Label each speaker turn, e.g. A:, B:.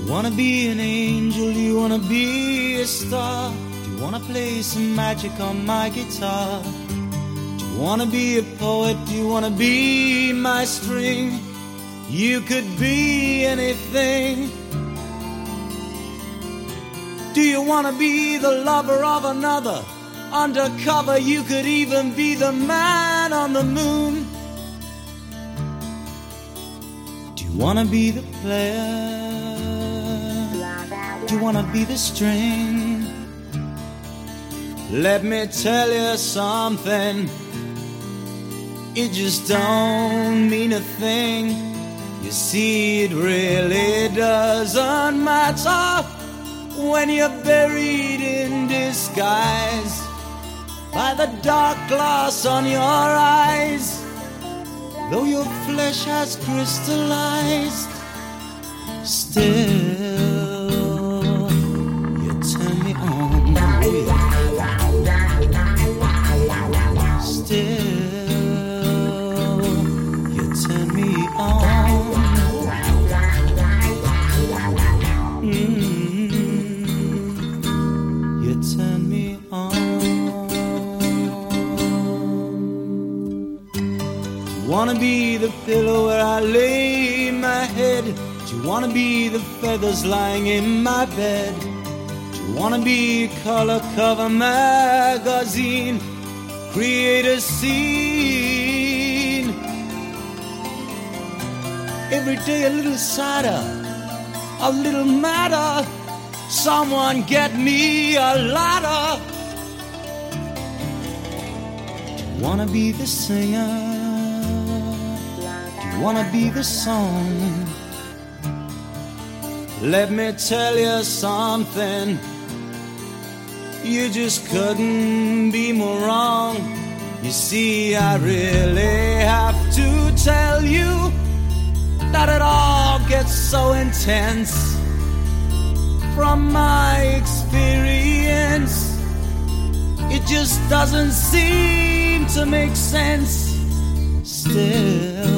A: Wanna be an angel, do you wanna be a star? Do you wanna play some magic on my guitar? Do you wanna be a poet, do you wanna be my string? You could be anything. Do you wanna be the lover of another? Undercover, you could even be the man on the moon. Do you wanna be the player? Do you wanna be the string? Let me tell you something, it just don't mean a thing. You see, it really doesn't matter when you're buried in disguise by the dark glass on your eyes. Though your flesh has crystallized, still you turn me on. Still you turn me on. You turn me on. Wanna be the pillow where I lay my head? Do you wanna be the feathers lying in my bed? Do you wanna be a color cover magazine? Create a scene. Every day a little sadder, a little madder. Someone get me a ladder. Do you wanna be the singer? Wanna be the song? Let me tell you something, you just couldn't be more wrong. You see, I really have to tell you that it all gets so intense. From my experience, it just doesn't seem to make sense. Still